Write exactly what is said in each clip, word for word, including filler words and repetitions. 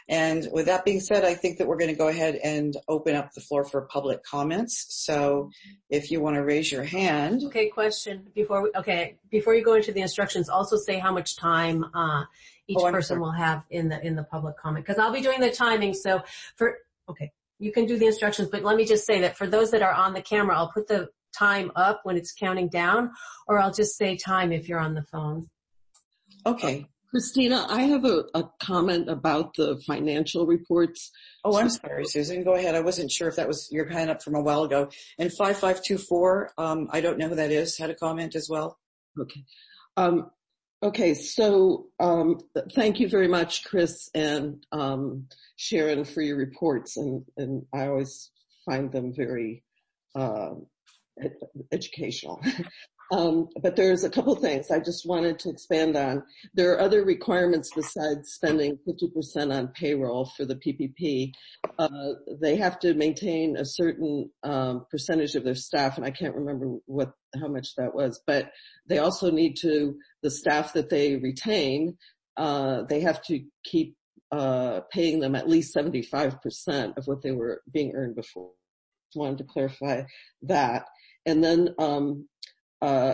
And with that being said, I think that we're going to go ahead and open up the floor for public comments. So if you want to raise your hand. Okay, question before we, okay, before you go into the instructions, also say how much time, uh, each oh, person will have in the, in the public comment. Cause I'll be doing the timing. So for, okay, you can do the instructions, but let me just say that for those that are on the camera, I'll put the time up when it's counting down, or I'll just say time if you're on the phone. Okay. Christina, I have a, a comment about the financial reports. Oh, I'm sorry, Susan. Go ahead. I wasn't sure if that was your hand up from a while ago. And five five two four, um, I don't know who that is, had a comment as well. Okay. Um, okay, so um, thank you very much, Chris and um, Sharon, for your reports. And, and I always find them very uh, ed- educational. Um, but there's a couple things I just wanted to expand on. There are other requirements besides spending fifty percent on payroll for the P P P. Uh, they have to maintain a certain um, percentage of their staff, and I can't remember what how much that was. But they also need to, the staff that they retain, uh, they have to keep uh, paying them at least seventy-five percent of what they were being earned before. Just wanted to clarify that. And then um, Uh,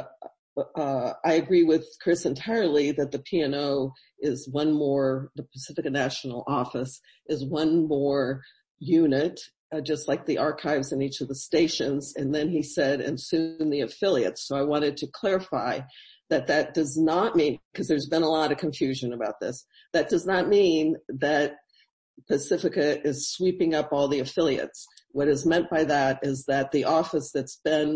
uh, I agree with Chris entirely that the P and O is one more, the Pacifica National Office is one more unit, uh, just like the archives in each of the stations. And then he said, and soon the affiliates. So I wanted to clarify that that does not mean, because there's been a lot of confusion about this, that does not mean that Pacifica is sweeping up all the affiliates. What is meant by that is that the office that's been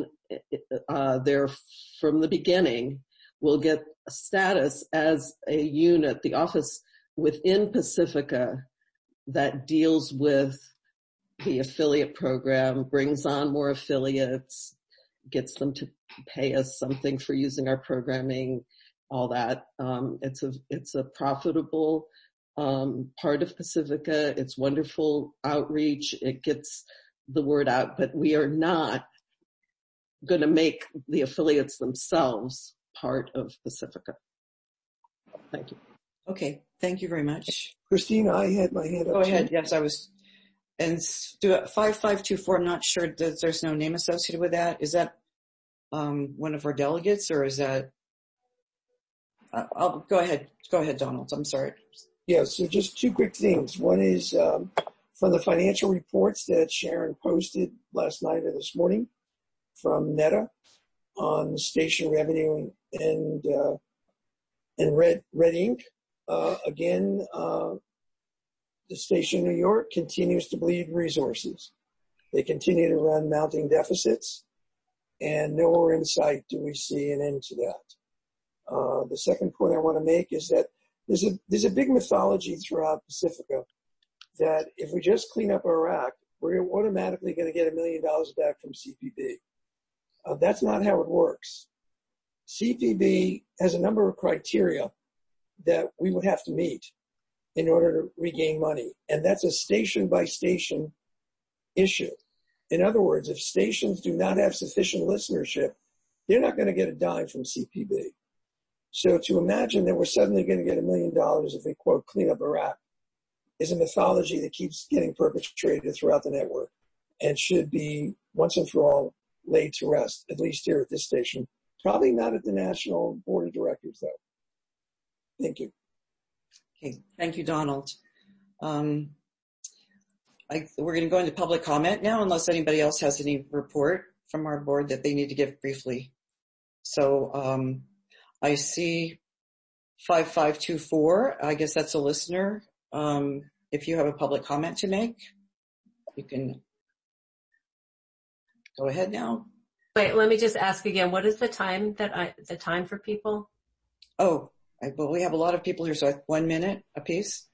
uh, there from the beginning will get a status as a unit, the office within Pacifica that deals with the affiliate program, brings on more affiliates, gets them to pay us something for using our programming, all that. Um, it's a it's a profitable um, part of Pacifica. It's wonderful outreach. It gets the word out, but we are not going to make the affiliates themselves part of Pacifica. Thank you. Okay, thank you very much. Christina, I had my hand up. Go ahead. Yes, I was. And do it five five two four. I'm not sure that there's no name associated with that. Is that um, one of our delegates, or is that? Uh, I'll go ahead. Go ahead, Donald. I'm sorry. Yeah. So just two quick things. One is um, from the financial reports that Sharon posted last night or this morning from Netta on station revenue and uh, and Red Red Ink. Uh, again, uh, the station in New York continues to bleed resources. They continue to run mounting deficits, and nowhere in sight do we see an end to that. Uh, the second point I want to make is that there's a there's a big mythology throughout Pacifica that if we just clean up our act, we're automatically going to get a million dollars back from C P B. Uh, that's not how it works. C P B has a number of criteria that we would have to meet in order to regain money. And that's a station by station issue. In other words, if stations do not have sufficient listenership, they're not going to get a dime from C P B. So to imagine that we're suddenly going to get a million dollars if we, quote, clean up our act is a mythology that keeps getting perpetrated throughout the network and should be once and for all laid to rest, at least here at this station. Probably not at the National Board of Directors, though. Thank you. Okay, thank you, Donald. Um, I, we're going to go into public comment now, unless anybody else has any report from our board that they need to give briefly. So um, I see five five two four. I guess that's a listener. Um, if you have a public comment to make, you can go ahead now. Wait, let me just ask again. What is the time that I the time for people? Oh. I, well, we have a lot of people here, so I have one minute apiece.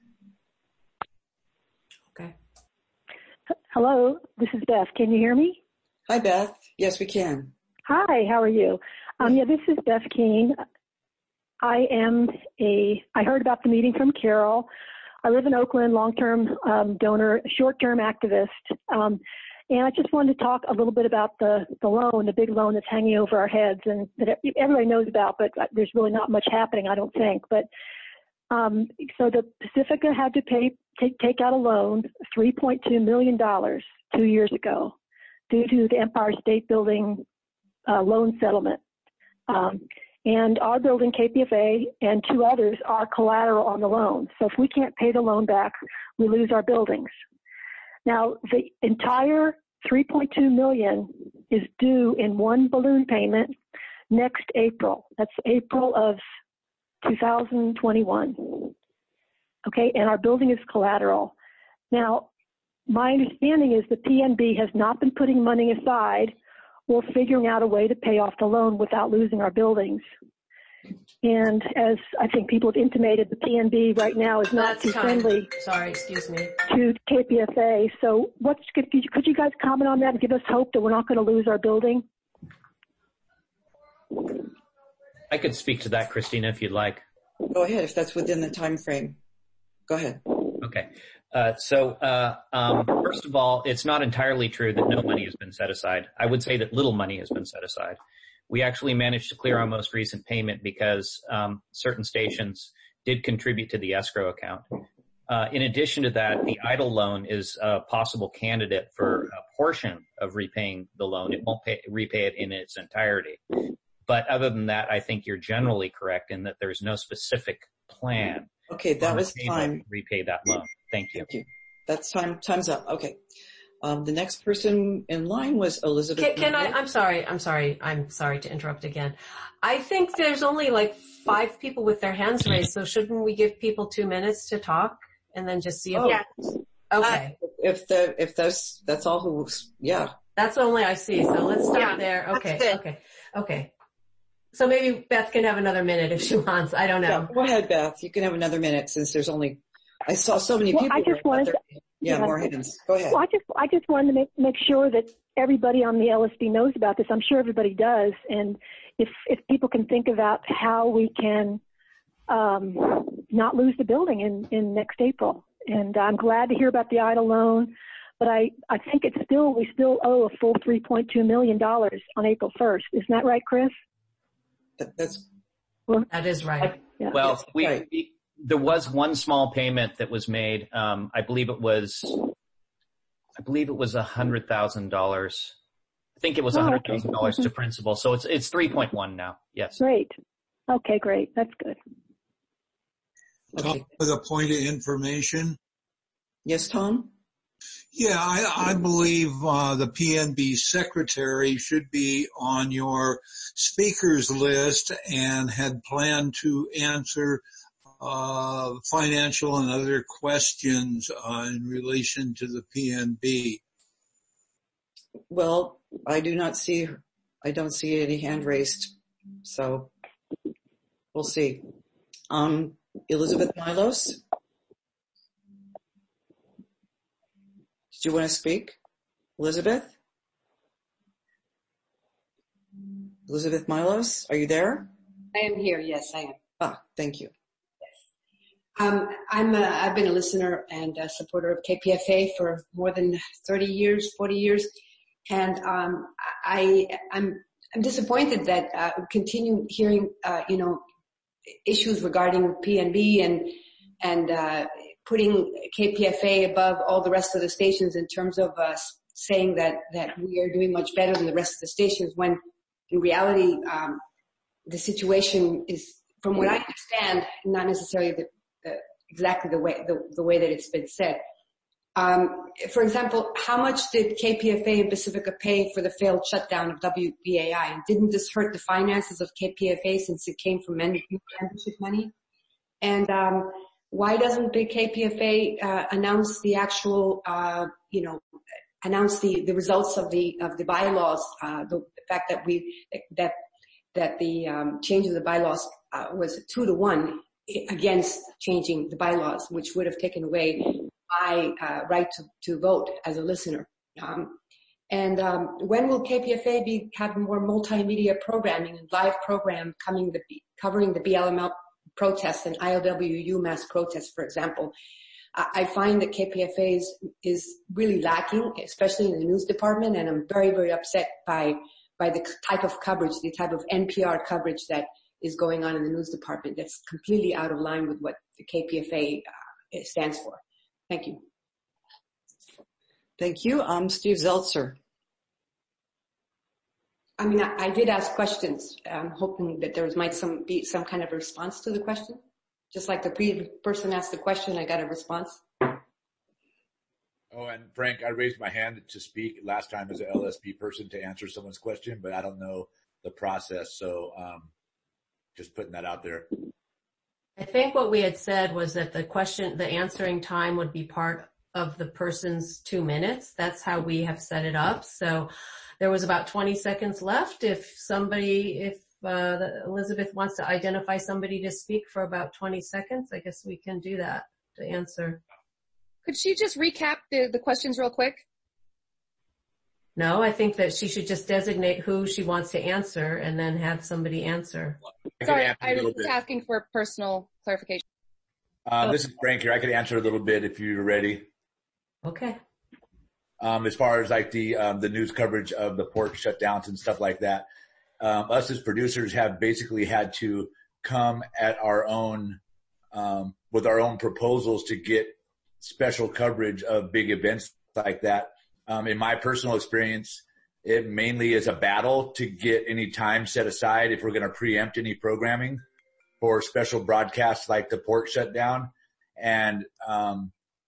Okay. Hello, this is Beth. Can you hear me? Hi, Beth. Yes, we can. Hi, how are you? Um, yeah, this is Beth King. I am a, I heard about the meeting from Carol. I live in Oakland, long-term um, donor, short-term activist. Um, And I just wanted to talk a little bit about the, the loan, the big loan that's hanging over our heads and that everybody knows about, but there's really not much happening, I don't think. But Um, so the Pacifica had to pay, take, take out a loan, three point two million dollars two years ago due to the Empire State Building uh, loan settlement. Um, and our building, K P F A, and two others are collateral on the loan. So if we can't pay the loan back, we lose our buildings. Now, the entire three point two million dollars is due in one balloon payment next April. That's April of two thousand twenty-one. Okay, and our building is collateral. Now, my understanding is the P N B has not been putting money aside or figuring out a way to pay off the loan without losing our buildings. And as I think people have intimated, the P N B right now is not That's too kind. friendly. Sorry, excuse me. To K P F A. So what's, could you, could you guys comment on that and give us hope that we're not going to lose our building? I could speak to that, Christina, if you'd like. Go ahead, if that's within the time frame. Go ahead. Okay. Uh, so, uh, um, first of all, it's not entirely true that no money has been set aside. I would say that little money has been set aside. We actually managed to clear our most recent payment because um, certain stations did contribute to the escrow account. Uh, in addition to that, the EIDL loan is a possible candidate for a portion of repaying the loan. It won't pay, repay it in its entirety. But other than that, I think you're generally correct in that there's no specific plan. Okay, that was time. To repay that loan. Thank you. Thank you. That's time. Time's up. Okay. Um, the next person in line was Elizabeth. Can, can I, I'm sorry, I'm sorry, I'm sorry to interrupt again. I think there's only like five people with their hands raised, so shouldn't we give people two minutes to talk and then just see if... Oh. Yeah. Okay. Uh, if the, if that's, that's all who, yeah. That's only I see, so let's start Yeah, there. Okay, that's okay, okay. So maybe Beth can have another minute if she wants, I don't know. Yeah, go ahead, Beth. You can have another minute since there's only, I saw so many Well, people. I just wanted to, yeah, yeah, more hands. Go ahead. Well, I just, I just wanted to make, make sure that everybody on the L S B knows about this. I'm sure everybody does. And if, if people can think about how we can, um, not lose the building in, in next April. And I'm glad to hear about the EIDL loan, but I, I think it's still, we still owe a full three point two million dollars on April first. Isn't that right, Chris? That, that's, That is right. Yeah. Well, Yes, we, right. we there was one small payment that was made. Um, I believe it was, I believe it was a hundred thousand dollars. I think it was a Oh, hundred okay. thousand dollars to principal. So it's it's three point one now. Yes. Great. Okay, great. That's good. okay. Tom, with a point of information. Yes, Tom? Yeah, I, I believe uh, the P N B secretary should be on your speakers list and had planned to answer uh, financial and other questions uh, in relation to the P N B. Well, I do not see, I don't see any hand raised. So we'll see. Um, Elizabeth Milos? Do you want to speak? Elizabeth? Elizabeth Milos, are you there? I am here. Yes, I am. Ah, thank you. Um, I'm a, I've been a listener and a supporter of K P F A for more than thirty years, forty years. And, um, I, I'm, I'm disappointed that, uh, continue hearing, uh, you know, issues regarding P N B and, and, uh, putting K P F A above all the rest of the stations in terms of uh, saying that, that we are doing much better than the rest of the stations when in reality, um, the situation is, from what I understand, not necessarily the, the, exactly the way, the, the way that it's been said. Um, for example, how much did K P F A and Pacifica pay for the failed shutdown of W B A I? And didn't this hurt the finances of K P F A since it came from membership money? And, um, why doesn't the K P F A uh, announce the actual, uh, you know, announce the, the results of the of the bylaws? Uh, the, the fact that we that that the um, change of the bylaws uh, was two to one against changing the bylaws, which would have taken away my uh, right to, to vote as a listener. Um, and um, when will K P F A be have more multimedia programming and live program coming the covering the B L M L protests and I L W UMass protests, for example? I find that K P F A is, is really lacking, especially in the news department, and I'm very, very upset by by the type of coverage, the type of N P R coverage that is going on in the news department. That's completely out of line with what the K P F A uh, stands for. Thank you. Thank you. Um, Steve Zeltzer. I mean, I, I did ask questions. I'm hoping that there was, might some be some kind of response to the question. Just like the previous person asked the question, I got a response. Oh, and Frank, I raised my hand to speak last time as an L S P person to answer someone's question, but I don't know the process, so um, just putting that out there. I think what we had said was that the question, the answering time would be part of the person's two minutes. That's how we have set it up. So there was about twenty seconds left. If somebody, if uh, Elizabeth wants to identify somebody to speak for about twenty seconds, I guess we can do that to answer. Could she just recap the, the questions real quick? No, I think that she should just designate who she wants to answer and then have somebody answer. Sorry, I was just asking for personal clarification. Uh, this is Frank here. I could answer a little bit if you're ready. Okay. Um, as far as like the um, the news coverage of the port shutdowns and stuff like that, um, us as producers have basically had to come at our own um, with our own proposals to get special coverage of big events like that. Um, in my personal experience, it mainly is a battle to get any time set aside if we're going to preempt any programming for special broadcasts like the port shutdown. And um,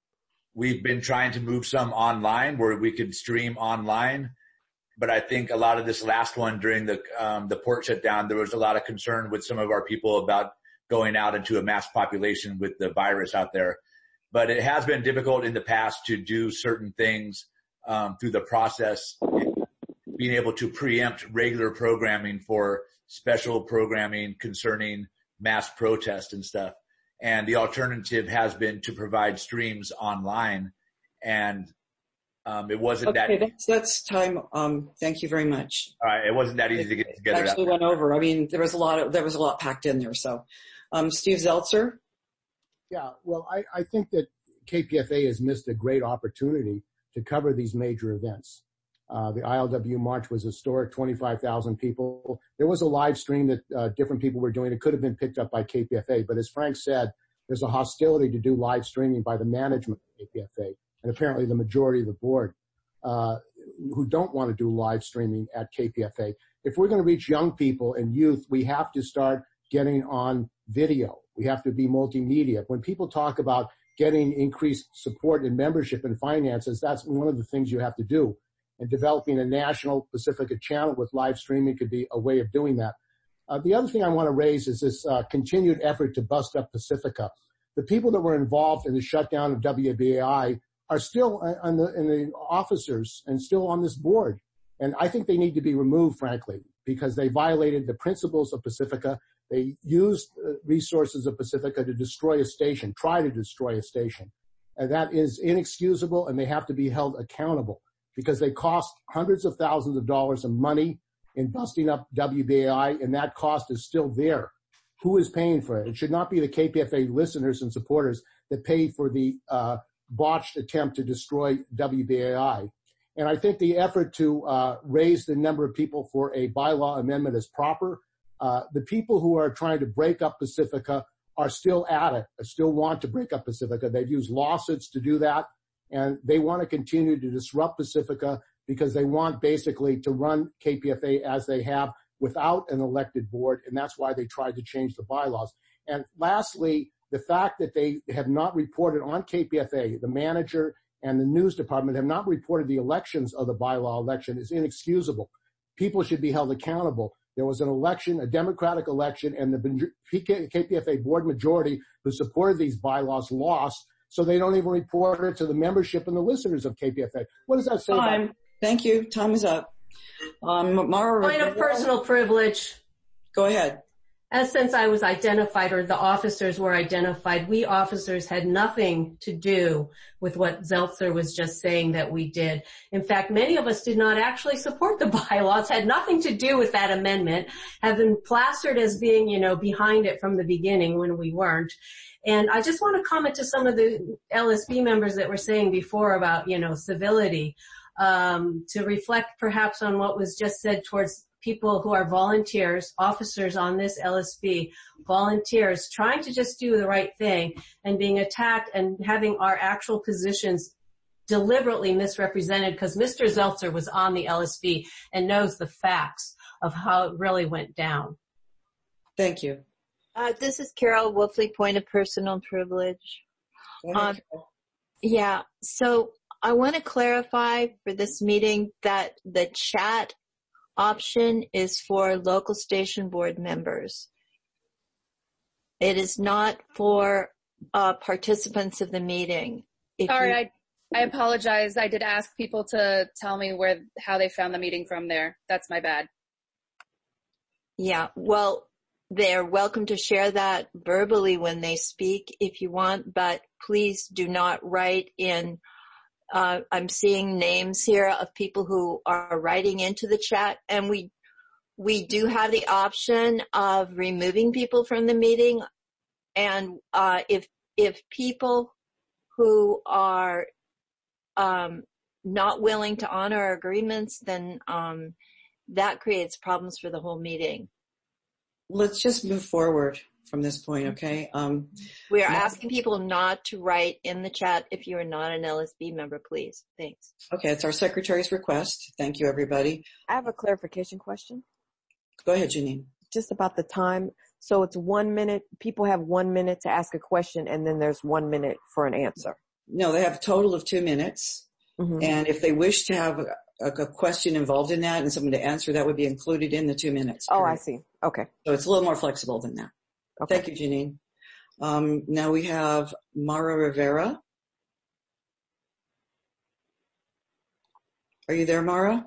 we've been trying to move some online where we could stream online. But I think a lot of this last one during the um, the port shutdown, there was a lot of concern with some of our people about going out into a mass population with the virus out there. But it has been difficult in the past to do certain things um, through the process, being able to preempt regular programming for special programming concerning mass protest and stuff. And the alternative has been to provide streams online. And um, it wasn't okay, that. That's, that's time. Um, thank you very much. All right, it wasn't that easy to get together. It actually went over. I mean, there was a lot of, there was a lot packed in there. So, um, Steve Zeltzer. Yeah, well, I, I think that K P F A has missed a great opportunity to cover these major events. Uh, the I L W March was historic, twenty-five thousand people. There was a live stream that uh, different people were doing. It could have been picked up by K P F A, but as Frank said, there's a hostility to do live streaming by the management of K P F A, and apparently the majority of the board uh, who don't want to do live streaming at K P F A. If we're going to reach young people and youth, we have to start getting on video. We have to be multimedia. When people talk about getting increased support and membership and finances, that's one of the things you have to do. And developing a national Pacifica channel with live streaming could be a way of doing that. Uh, the other thing I want to raise is this uh, continued effort to bust up Pacifica. The people that were involved in the shutdown of W B A I are still on the, in the officers and still on this board. And I think they need to be removed, frankly, because they violated the principles of Pacifica. They used uh, resources of Pacifica to destroy a station, try to destroy a station. And that is inexcusable, and they have to be held accountable because they cost hundreds of thousands of dollars of money in busting up W B A I, and that cost is still there. Who is paying for it? It should not be the K P F A listeners and supporters that pay for the uh, botched attempt to destroy W B A I. And I think the effort to uh, raise the number of people for a bylaw amendment is proper. Uh, the people who are trying to break up Pacifica are still at it, still want to break up Pacifica. They've used lawsuits to do that, and they want to continue to disrupt Pacifica because they want basically to run K P F A as they have without an elected board, and that's why they tried to change the bylaws. And lastly, the fact that they have not reported on K P F A, the manager and the news department have not reported the elections of the bylaw election is inexcusable. People should be held accountable. There was an election, a democratic election, and the K P F A board majority who supported these bylaws lost, so they don't even report it to the membership and the listeners of K P F A. What does that say Time. about- Thank you. Time is up. Um, Mara, Point of personal privilege. Go ahead. As since I was identified, or the officers were identified, we officers had nothing to do with what Zeltzer was just saying that we did. In fact, many of us did not actually support the bylaws, had nothing to do with that amendment, have been plastered as being, you know, behind it from the beginning when we weren't. And I just want to comment to some of the L S B members that were saying before about, you know, civility. um, to reflect perhaps on what was just said towards people who are volunteers, officers on this L S B, volunteers trying to just do the right thing and being attacked and having our actual positions deliberately misrepresented because Mister Zeltzer was on the L S B and knows the facts of how it really went down. Thank you. Uh, this is Carol Wolfley, point of personal privilege. Um, yeah, so I want to clarify for this meeting that the chat option is for local station board members. It is not for uh, participants of the meeting. If Sorry, you, I I apologize. I did ask people to tell me where how they found the meeting from there. That's my bad. Yeah, well, they're welcome to share that verbally when they speak if you want, but please do not write in. Uh, I'm seeing names here of people who are writing into the chat, and we we do have the option of removing people from the meeting. And uh, if if people who are um, not willing to honor our agreements, then um, that creates problems for the whole meeting. Let's just move forward from this point, okay? Um, we are asking people not to write in the chat if you are not an L S B member, please. Thanks. Okay, it's our secretary's request. Thank you, everybody. I have a clarification question. Go ahead, Janine. Just about the time. So it's one minute. People have one minute to ask a question, and then there's one minute for an answer. No, they have a total of two minutes. Mm-hmm. And if they wish to have a, a, a question involved in that and someone to answer, that would be included in the two minutes. Period. Oh, I see. Okay. So it's a little more flexible than that. Okay. Thank you, Janine. Um, now we have Mara Rivera. Are you there, Mara?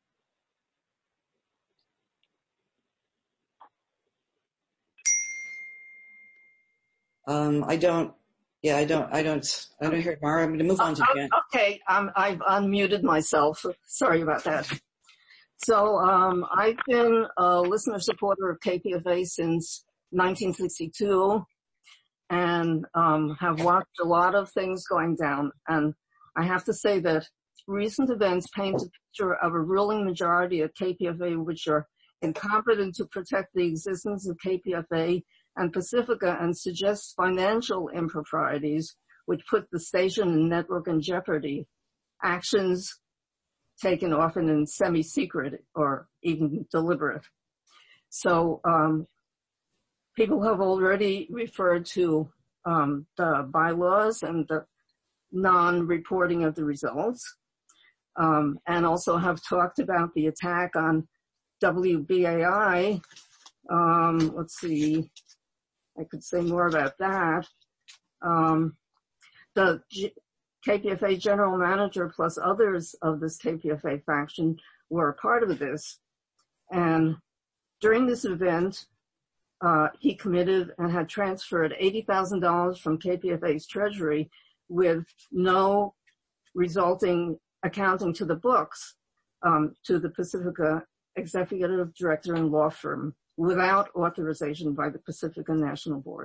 Um, I don't, yeah, I don't, I don't, I don't hear Mara. I'm going to move on to Jan. Uh, okay, um, I've unmuted myself. Sorry about that. So, um, I've been a listener supporter of K P F A since nineteen sixty-two and, um, have watched a lot of things going down. And I have to say that recent events paint a picture of a ruling majority at K P F A which are incompetent to protect the existence of K P F A and Pacifica and suggests financial improprieties which put the station and network in jeopardy. Actions taken often in semi-secret or even deliberate. So um, people have already referred to um, the bylaws and the non-reporting of the results, um, and also have talked about the attack on W B A I. Um, let's see, I could say more about that. Um, the G- K P F A general manager plus others of this K P F A faction were a part of this. And during this event, uh, he committed and had transferred eighty thousand dollars from K P F A's treasury with no resulting accounting to the books, um, to the Pacifica executive director and law firm without authorization by the Pacifica National Board.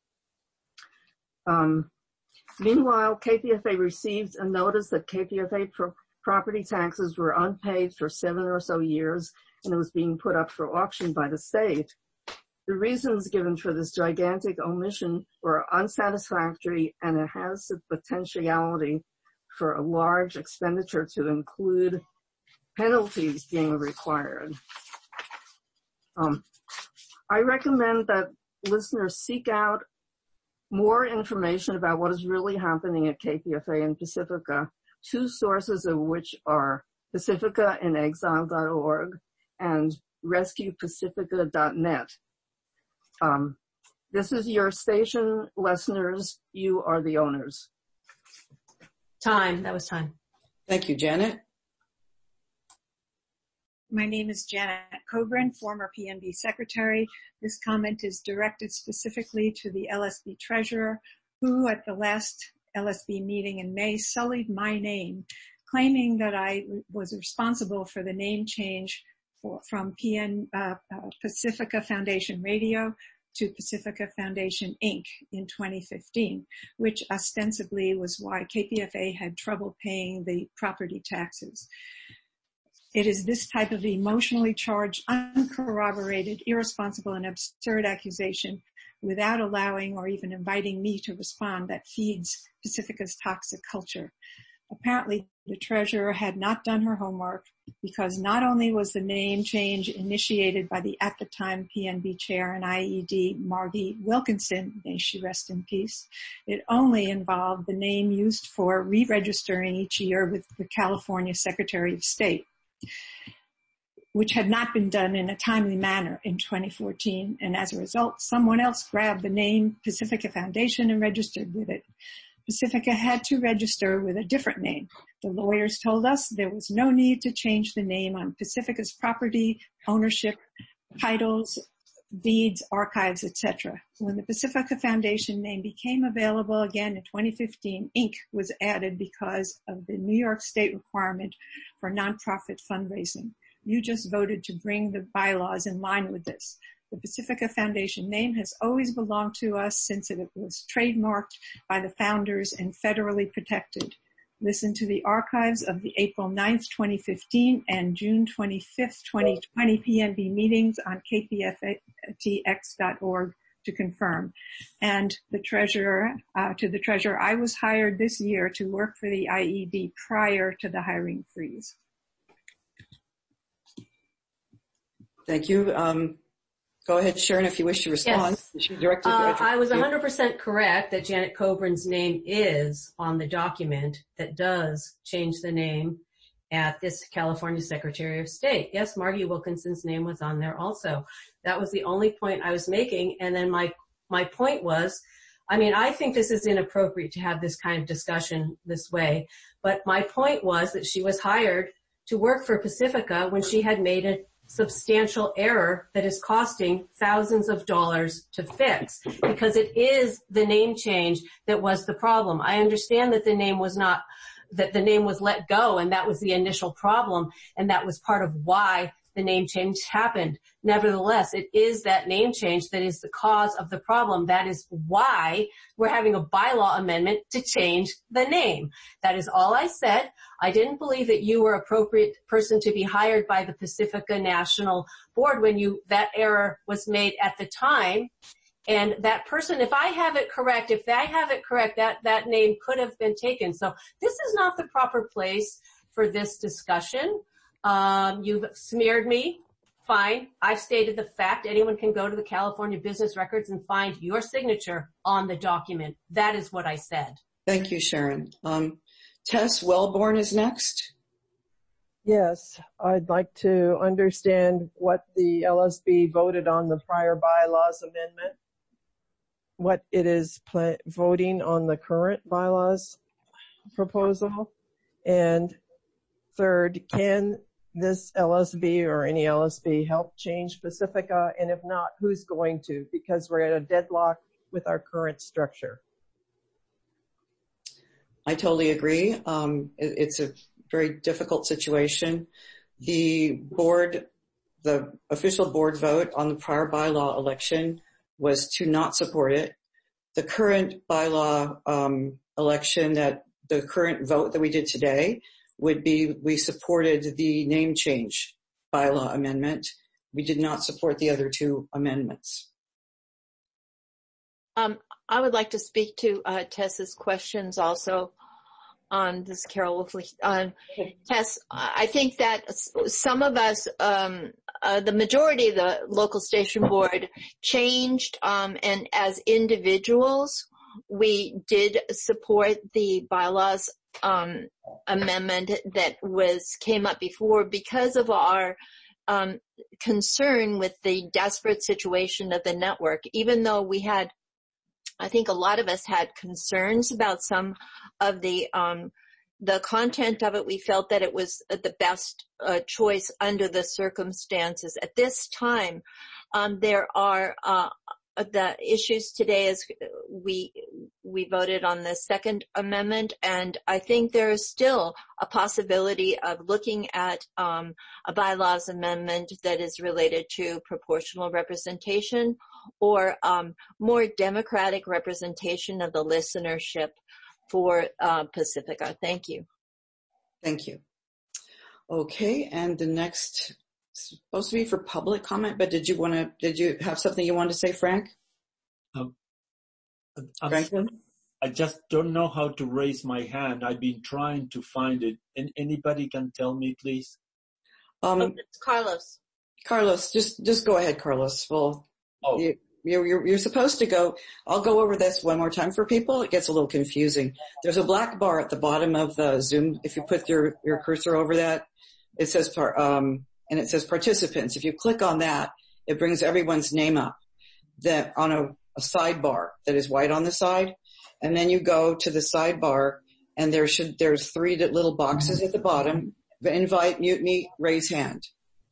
Um, Meanwhile, K P F A received a notice that K P F A pro- property taxes were unpaid for seven or so years and it was being put up for auction by the state. The reasons given for this gigantic omission were unsatisfactory and it has the potentiality for a large expenditure to include penalties being required. Um, I recommend that listeners seek out more information about what is really happening at K P F A and Pacifica, two sources of which are pacifica in exile dot org and rescue pacifica dot net. Um, this is your station, listeners. You are the owners. Time. That was time. Thank you, Janet. My name is Janet Coburn, former P N B secretary. This comment is directed specifically to the L S B treasurer, who at the last L S B meeting in May sullied my name, claiming that I was responsible for the name change for, from P N uh, uh, Pacifica Foundation Radio to Pacifica Foundation, Incorporated in twenty fifteen, which ostensibly was why K P F A had trouble paying the property taxes. It is this type of emotionally charged, uncorroborated, irresponsible, and absurd accusation without allowing or even inviting me to respond that feeds Pacifica's toxic culture. Apparently, the treasurer had not done her homework because not only was the name change initiated by the at the time P N B chair and I E D, Margie Wilkinson, may she rest in peace, it only involved the name used for re-registering each year with the California Secretary of State, which had not been done in a timely manner in twenty fourteen. And as a result, someone else grabbed the name Pacifica Foundation and registered with it. Pacifica had to register with a different name. The lawyers told us there was no need to change the name on Pacifica's property, ownership, titles, deeds, archives, et cetera. When the Pacifica Foundation name became available again in twenty fifteen, Incorporated was added because of the New York State requirement for nonprofit fundraising. You just voted to bring the bylaws in line with this. The Pacifica Foundation name has always belonged to us since it was trademarked by the founders and federally protected. Listen to the archives of the April ninth, twenty fifteen and June twenty-fifth, twenty twenty P N B meetings on k p f t x dot org to confirm. And the treasurer, uh, to the treasurer, I was hired this year to work for the I E D prior to the hiring freeze. Thank you. Um, Go ahead, Sharon, if you wish to respond. Yes. Uh, I was one hundred percent correct that Janet Coburn's name is on the document that does change the name at this California Secretary of State. Yes, Margie Wilkinson's name was on there also. That was the only point I was making. And then my, my point was, I mean, I think this is inappropriate to have this kind of discussion this way, but my point was that she was hired to work for Pacifica when she had made a substantial error that is costing thousands of dollars to fix, because it is the name change that was the problem. I understand that the name was not, that the name was let go, and that was the initial problem, and that was part of why the name change happened. Nevertheless, it is that name change that is the cause of the problem. That is why we're having a bylaw amendment to change the name. That is all I said. I didn't believe that you were an appropriate person to be hired by the Pacifica National Board when you, that error was made at the time. And that person, if I have it correct, if I have it correct, that, that name could have been taken. So this is not the proper place for this discussion. Um, you've smeared me. Fine. I've stated the fact. Anyone can go to the California Business Records and find your signature on the document. That is what I said. Thank you, Sharon. Um, Tess Wellborn is next. Yes, I'd like to understand what the L S B voted on the prior bylaws amendment, what it is pl- voting on the current bylaws proposal, and third, can this L S B or any L S B help change Pacifica? And if not, who's going to? Because we're at a deadlock with our current structure. I totally agree. Um, it, it's a very difficult situation. The board, the official board vote on the prior bylaw election was to not support it. The current bylaw um, election, that the current vote that we did today would be, we supported the name change bylaw amendment. We did not support the other two amendments. Um, I would like to speak to uh, Tess's questions also on this, Carol Wolfley. Um, Tess, I think that some of us, um, uh, the majority of the local station board changed, um, and as individuals, we did support the bylaws um, amendment that was came up before because of our um, concern with the desperate situation of the network. Even though we had, I think a lot of us had concerns about some of the um, the content of it, we felt that it was the best uh, choice under the circumstances. At this time, um, there are uh, the issues today is we we voted on the second amendment, and I think there is still a possibility of looking at um, a bylaws amendment that is related to proportional representation, or um, more democratic representation of the listenership for uh, Pacifica. Thank you. Thank you. Okay, and the next supposed to be for public comment, but did you want to? Did you have something you wanted to say, Frank? Um, I'm Franklin? I just don't know how to raise my hand. I've been trying to find it. And anybody can tell me, please? Um, oh, it's Carlos. Carlos, just just go ahead, Carlos. Well, oh. you, you're, you're you're supposed to go. I'll go over this one more time for people. It gets a little confusing. There's a black bar at the bottom of the Zoom. If you put your your cursor over that, it says par, um and it says participants. If you click on that, it brings everyone's name up. That on a, a sidebar that is white on the side. And then you go to the sidebar, and there should there's three little boxes at the bottom: invite, mutiny, raise hand.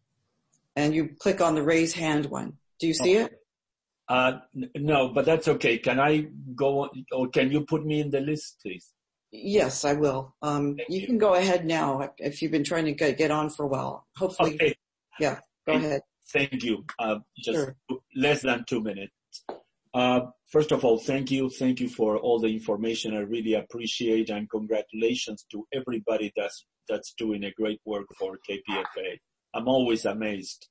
And you click on the raise hand one. Do you see it? Uh, no, but that's okay. Can I go, or can you put me in the list, please? Yes, I will. Um, you, you can go ahead now if you've been trying to get, get on for a while. Hopefully, okay. Yeah. Go okay. ahead. Thank you. Uh, just sure. less than two minutes. Uh, first of all, thank you. Thank you for all the information. I really appreciate, and congratulations to everybody that's, that's doing a great work for K P F A. I'm always amazed.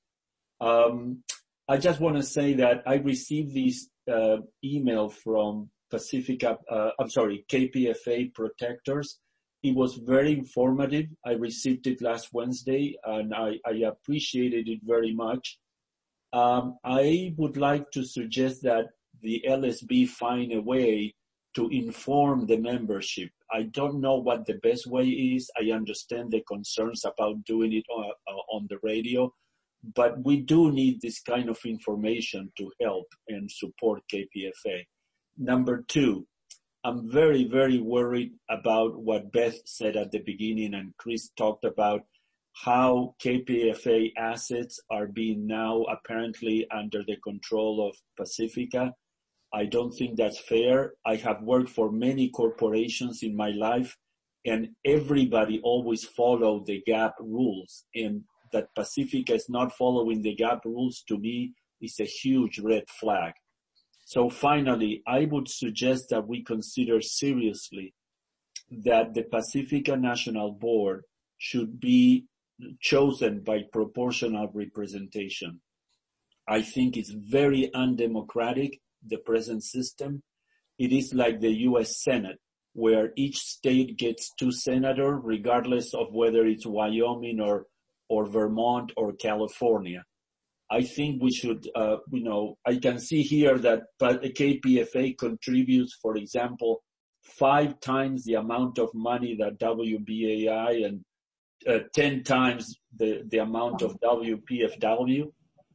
Um, I just want to say that I received this, uh, email from Pacifica, uh, I'm sorry, K P F A Protectors. It was very informative. I received it last Wednesday, and I, I appreciated it very much. Um, I would like to suggest that the L S B find a way to inform the membership. I don't know what the best way is. I understand the concerns about doing it on, on the radio, but we do need this kind of information to help and support K P F A. Number two, I'm very, very worried about what Beth said at the beginning, and Chris talked about how K P F A assets are being now apparently under the control of Pacifica. I don't think that's fair. I have worked for many corporations in my life, and everybody always followed the GAP rules. And that Pacifica is not following the GAP rules, to me, is a huge red flag. So finally, I would suggest that we consider seriously that the Pacifica National Board should be chosen by proportional representation. I think it's very undemocratic, the present system. It is like the U S Senate, where each state gets two senators, regardless of whether it's Wyoming or, or Vermont or California. I think we should, uh, you know, I can see here that K P F A contributes, for example, five times the amount of money that W B A I and uh, ten times the, the amount of W P F W.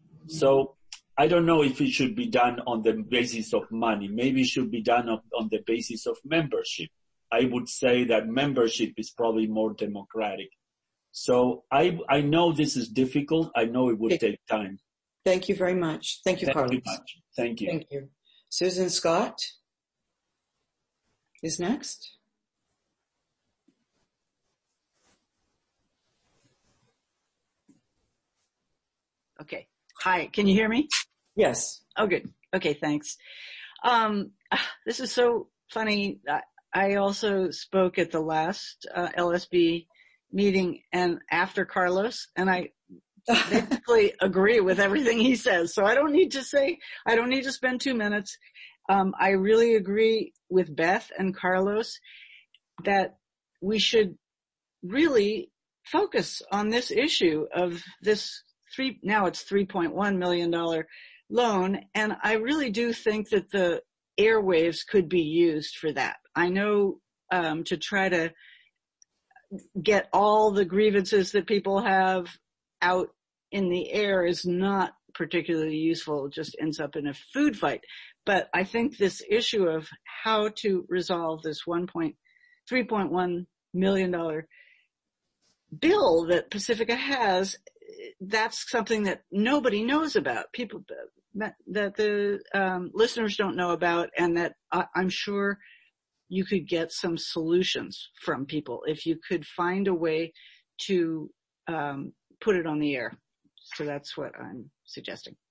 So I don't know if it should be done on the basis of money. Maybe it should be done on, on the basis of membership. I would say that membership is probably more democratic. So I, I know this is difficult. I know it would okay. take time. Thank you very much. Thank you, Thank Carlos. you much. Thank you. Thank you. Susan Scott is next. Okay. Hi. Can you hear me? Yes. Oh, good. Okay. Thanks. Um, this is so funny. I also spoke at the last uh, L S B meeting and after Carlos, and I basically agree with everything he says. So I don't need to say, I don't need to spend two minutes. Um, I really agree with Beth and Carlos that we should really focus on this issue of this three, now it's three point one million dollars loan. And I really do think that the airwaves could be used for that. I know, um, to try to get all the grievances that people have out in the air is not particularly useful. It just ends up in a food fight. But I think this issue of how to resolve this three point one million dollars bill that Pacifica has, that's something that nobody knows about. People that, that the um, listeners don't know about, and that I, I'm sure you could get some solutions from people if you could find a way to um, put it on the air. So that's what I'm suggesting.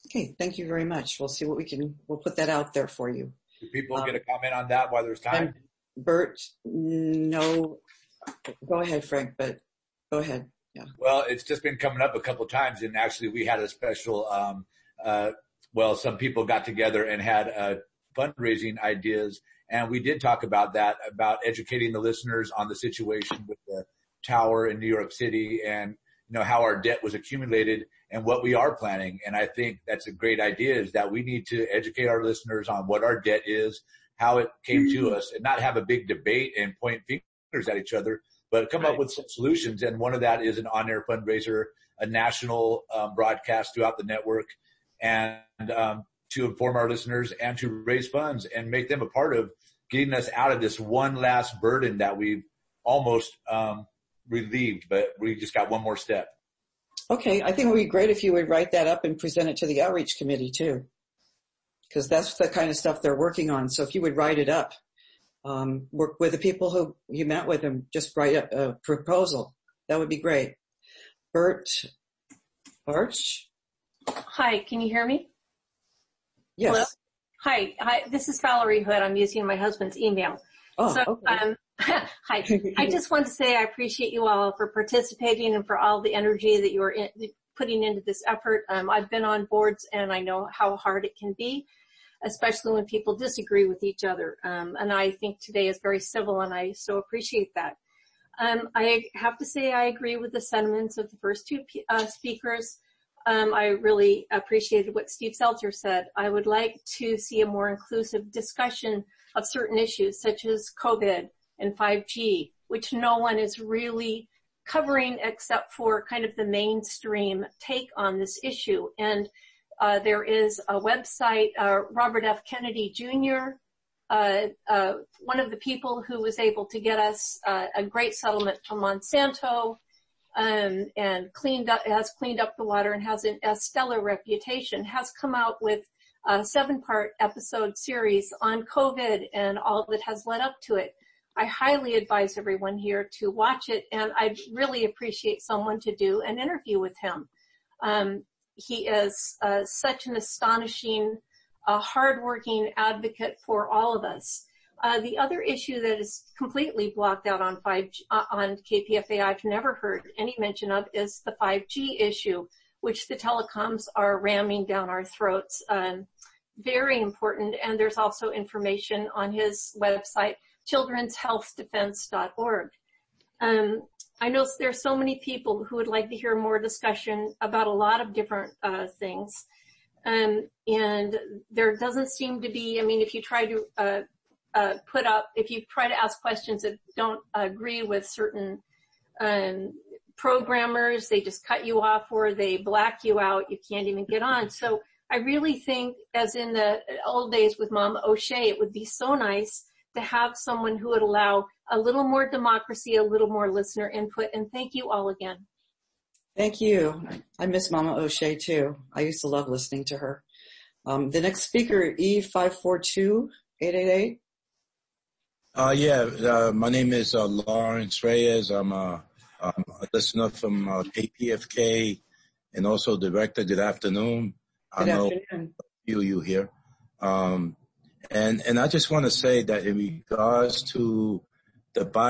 Okay, thank you very much. We'll see what we can, we'll put that out there for you. Do people um, get a comment on that while there's time? Bert, no, go ahead, Frank, but go ahead. Yeah. Well, it's just been coming up a couple of times, and actually we had a special, um, uh, well, some people got together and had uh, fundraising ideas, and we did talk about that, about educating the listeners on the situation with the tower in New York City and, you know, how our debt was accumulated and what we are planning. And I think that's a great idea, is that we need to educate our listeners on what our debt is, how it came to us, and not have a big debate and point fingers at each other, but come up with some solutions. And one of that is an on-air fundraiser, a national um, broadcast throughout the network, and um, to inform our listeners and to raise funds and make them a part of getting us out of this one last burden that we've almost um, relieved, but we just got one more step. Okay, I think it would be great if you would write that up and present it to the outreach committee too, because that's the kind of stuff they're working on. So if you would write it up, um, work with the people who you met with and just write up a proposal, that would be great. Bert Arch? Hi, can you hear me? Yes. Hello? Hi, hi, this is Valerie Hood. I'm using my husband's email. Oh, so, okay. um, hi. I just want to say I appreciate you all for participating and for all the energy that you are in, putting into this effort. Um, I've been on boards and I know how hard it can be, especially when people disagree with each other. Um, and I think today is very civil, and I so appreciate that. Um, I have to say I agree with the sentiments of the first two uh, speakers. Um, I really appreciated what Steve Seltzer said. I would like to see a more inclusive discussion of certain issues such as COVID and five G, which no one is really covering except for kind of the mainstream take on this issue. And uh, there is a website, uh, Robert F. Kennedy Junior, uh, uh, one of the people who was able to get us uh, a great settlement from Monsanto, um, and cleaned up, has cleaned up the water and has an, a stellar reputation, has come out with a seven-part episode series on COVID and all that has led up to it. I highly advise everyone here to watch it, and I'd really appreciate someone to do an interview with him. Um, he is uh, such an astonishing, uh, hardworking advocate for all of us. Uh, the other issue that is completely blocked out on five G, uh, on K P F A, I've never heard any mention of, is the five G issue, which the telecoms are ramming down our throats. Um, very important, and there's also information on his website, children's health defense dot org. Um, I know there's so many people who would like to hear more discussion about a lot of different uh, things. Um, and there doesn't seem to be, I mean, if you try to uh, uh, put up, if you try to ask questions that don't agree with certain um, programmers, they just cut you off or they black you out. You can't even get on. So I really think, as in the old days with Mama O'Shea, it would be so nice to have someone who would allow a little more democracy, a little more listener input. And thank you all again. Thank you. I miss Mama O'Shea too. I used to love listening to her. Um, the next speaker, E five four two eight eight eight. Uh, yeah, uh, my name is uh, Lawrence Reyes. I'm a, I'm a listener from uh, K P F K and also director. Good afternoon. Good I know afternoon. you, you here. Um, and, and I just want to say that in regards to the Biden.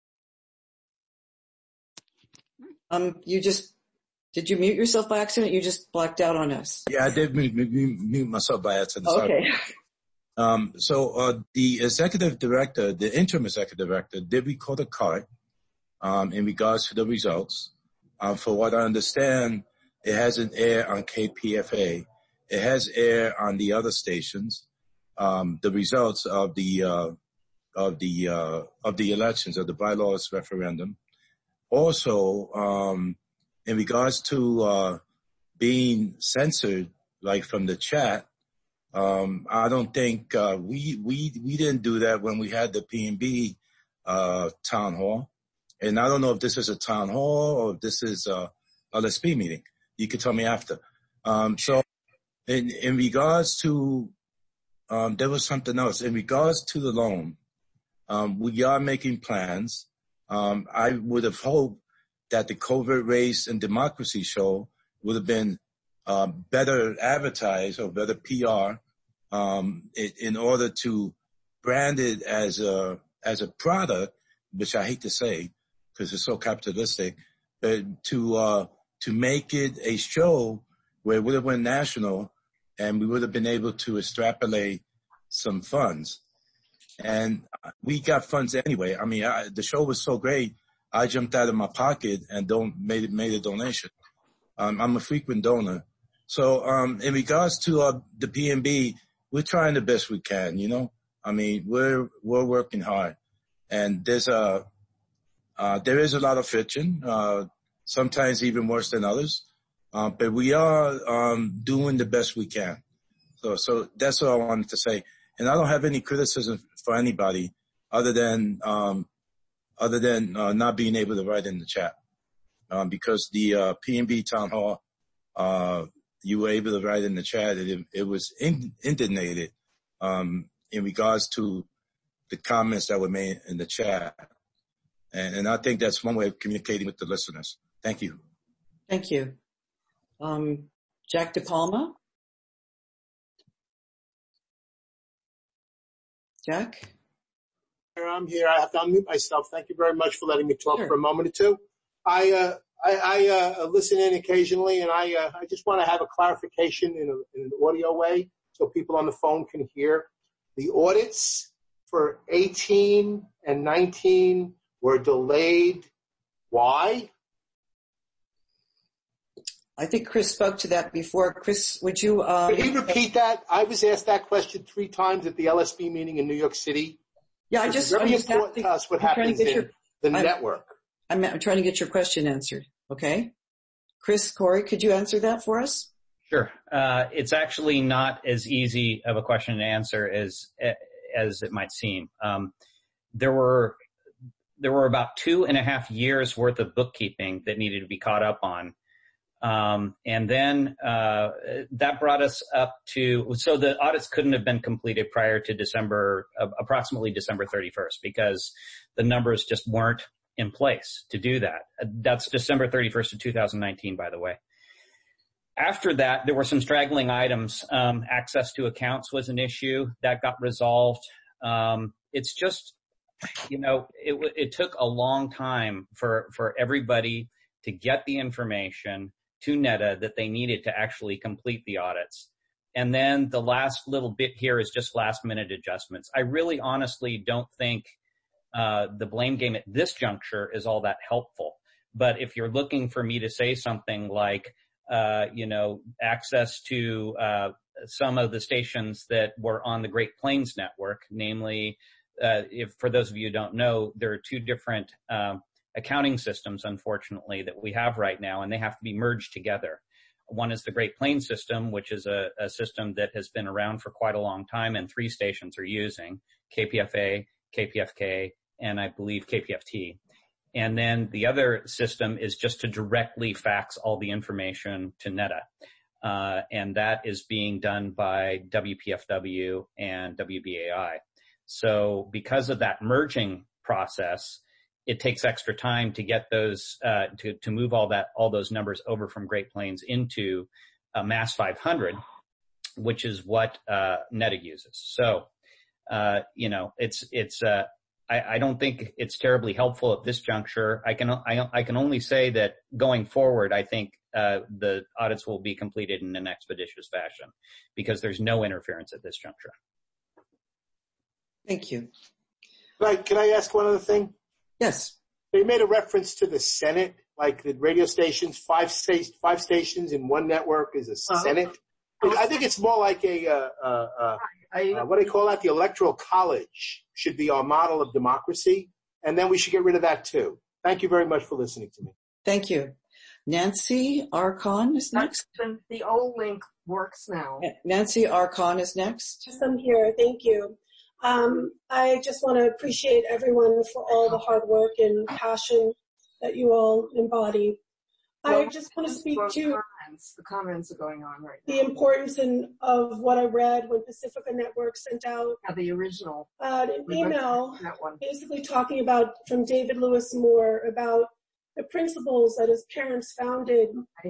Um, you just, did you mute yourself by accident? You just blacked out on us. Yeah, I did mute, mute, mute myself by accident. Okay. Um, so, uh, the executive director, the interim executive director did record a card, um, in regards to the results. Um, for what I understand, it hasn't aired on K P F A. It has aired on the other stations, um, the results of the, uh, of the, uh, of the elections, of the bylaws referendum. Also, um, in regards to, uh, being censored, like from the chat, um, I don't think, uh, we, we, we didn't do that when we had the P N B, uh, town hall. And I don't know if this is a town hall or if this is a L S P meeting. You could tell me after. Um, so in, in regards to, um, there was something else. In regards to the loan, um, we are making plans. Um, I would have hoped that the COVID Race and Democracy show would have been uh, better advertise or better P R um, it, in order to brand it as a as a product, which I hate to say because it's so capitalistic, but to uh, to make it a show where it would have went national and we would have been able to extrapolate some funds. And we got funds anyway. I mean, I, the show was so great, I jumped out of my pocket and don't made made a donation. Um, I'm a frequent donor. So um, in regards to uh, the P N B, we're trying the best we can, you know. I mean, we're we're working hard. And there's a, uh, there is a lot of friction, uh, sometimes even worse than others. Uh, but we are um, doing the best we can. So, so that's all I wanted to say. And I don't have any criticism for anybody other than um, other than uh, not being able to write in the chat, um, because the uh, P N B town hall, uh, you were able to write in the chat. It, it was in, indignated um, in regards to the comments that were made in the chat, and, and I think that's one way of communicating with the listeners. Thank you. Thank you. Um, Jack DePalma. Jack? I'm here. I have to unmute myself. Thank you very much for letting me talk Sure. for a moment or two. I, uh, I, I uh, listen in occasionally, and I, uh, I just want to have a clarification in, a, in an audio way so people on the phone can hear. The audits for eighteen and nineteen were delayed. Why? I think Chris spoke to that before. Chris, would you... Um, Could he repeat that? I was asked that question three times at the L S B meeting in New York City. Yeah, I It's just... very I'm just important asking, to us what I'm trying to happens get in your, the I'm, network. I'm, I'm trying to get your question answered, okay? Chris, Corey, could you answer that for us? Sure. Uh, it's actually not as easy of a question to answer as as it might seem. Um, there were there were about two and a half years worth of bookkeeping that needed to be caught up on. Um, and then, uh, that brought us up to, so the audits couldn't have been completed prior to December, uh, approximately December thirty-first, because the numbers just weren't in place to do that. Uh, that's December thirty-first of two thousand nineteen, by the way. After that, there were some straggling items. Um, access to accounts was an issue that got resolved. Um, it's just, you know, it, it took a long time for, for everybody to get the information to NETA that they needed to actually complete the audits. And then the last little bit here is just last minute adjustments. I really honestly don't think uh, the blame game at this juncture is all that helpful. But if you're looking for me to say something like, uh, you know, access to uh, some of the stations that were on the Great Plains network, namely, uh, if for those of you who don't know, there are two different um, accounting systems, unfortunately, that we have right now, and they have to be merged together. One is the Great Plains system, which is a, a system that has been around for quite a long time, and three stations are using, K P F A, K P F K, and I believe K P F T. And then the other system is just to directly fax all the information to NETA. Uh, and that is being done by W P F W and W B A I. So because of that merging process, it takes extra time to get those, uh, to, to move all that, all those numbers over from Great Plains into uh, Mass five hundred, which is what, uh, NETA uses. So, uh, you know, it's, it's, uh, I, I don't think it's terribly helpful at this juncture. I can, I, I can only say that going forward, I think, uh, the audits will be completed in an expeditious fashion because there's no interference at this juncture. Thank you. Can I, can I ask one other thing? Yes. They made a reference to the Senate, like the radio stations, five sta- five stations in one network is a uh-huh. Senate. I think it's more like a, uh, uh, uh, I, uh, what do they call that? The Electoral College should be our model of democracy, and then we should get rid of that too. Thank you very much for listening to me. Thank you. Nancy Archon is next. The old link works now. Nancy Archon is next. Yes, I'm here. Thank you. Um, I just want to appreciate everyone for all the hard work and passion that you all embody. Well, I just want to speak to comments. The comments are going on right now. The importance in, of what I read when Pacifica Network sent out yeah, the original uh, an email basically talking about, from David Lewis Moore, about the principles that his parents founded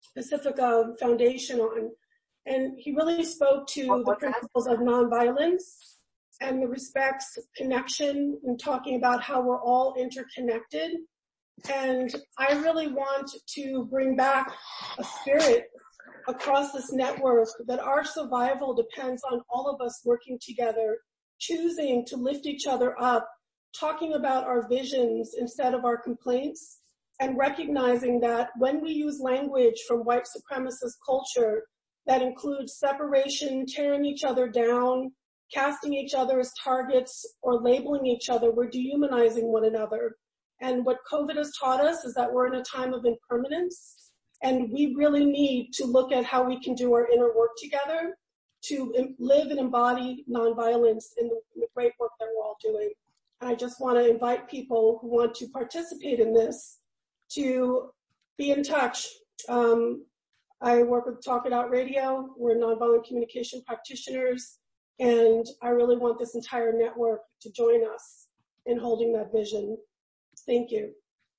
Pacifica Foundation on. And he really spoke to the principles of nonviolence and the respects connection and talking about how we're all interconnected. And I really want to bring back a spirit across this network that our survival depends on all of us working together, choosing to lift each other up, talking about our visions instead of our complaints, and recognizing that when we use language from white supremacist culture that includes separation, tearing each other down, casting each other as targets, or labeling each other, we're dehumanizing one another. And what COVID has taught us is that we're in a time of impermanence, and we really need to look at how we can do our inner work together to live and embody nonviolence in the, in the great work that we're all doing. And I just want to invite people who want to participate in this to be in touch. Um, I work with Talk It Out Radio. We're nonviolent communication practitioners, and I really want this entire network to join us in holding that vision. Thank you.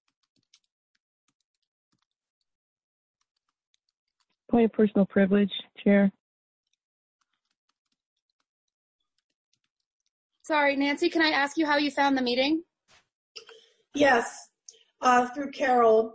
Point of personal privilege, Chair. Sorry, Nancy, can I ask you how you found the meeting? Yes, uh, through Carol.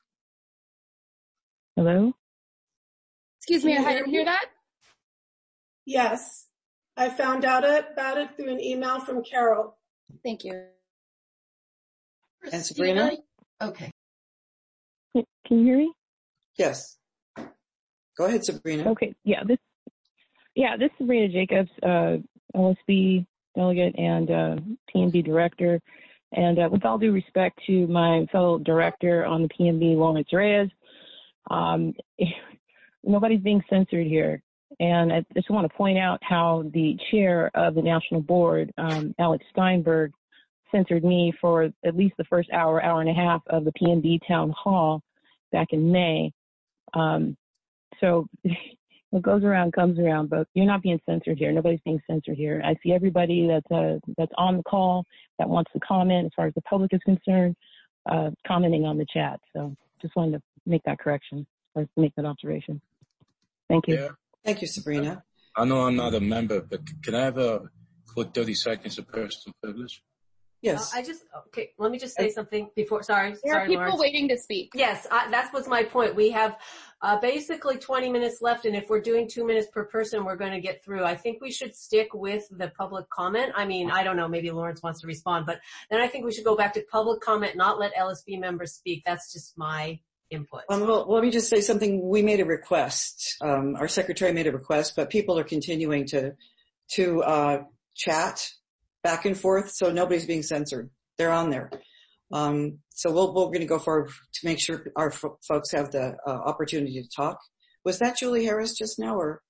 Hello? Excuse me, I didn't hear that. Yes, I found out about it through an email from Carol. Thank you. And Sabrina? Okay. Can you hear me? Yes. Go ahead, Sabrina. Okay. Yeah. This. Yeah. This is Sabrina Jacobs, uh, L S B delegate and uh, P M B director. And uh, with all due respect to my fellow director on the P M B, Lawrence Reyes, um, nobody's being censored here. And I just want to point out how the chair of the national board, um, Alex Steinberg, censored me for at least the first hour, hour and a half of the P M B town hall back in May. Um, so what goes around comes around, but you're not being censored here. Nobody's being censored here. I see everybody that's uh, that's on the call that wants to comment as far as the public is concerned, uh, commenting on the chat. So just wanted to make that correction or make that observation. Thank you. Yeah. Thank you, Sabrina. I know I'm not a member, but can I have a quick thirty seconds of personal privilege? Yes. Uh, I just, okay, let me just say something before, sorry. There sorry, are people Lawrence. waiting to speak. Yes, I, that was my point. We have uh, basically twenty minutes left, and if we're doing two minutes per person, we're going to get through. I think we should stick with the public comment. I mean, I don't know, maybe Lawrence wants to respond, but then I think we should go back to public comment, not let L S B members speak. That's just my input. Um, well, let me just say something. We made a request. Um, our secretary made a request, but people are continuing to to uh, chat back and forth, so nobody's being censored. They're on there. Um, so we'll, we're going to go forward to make sure our fo- folks have the uh, opportunity to talk. Was that Julie Harris just now, or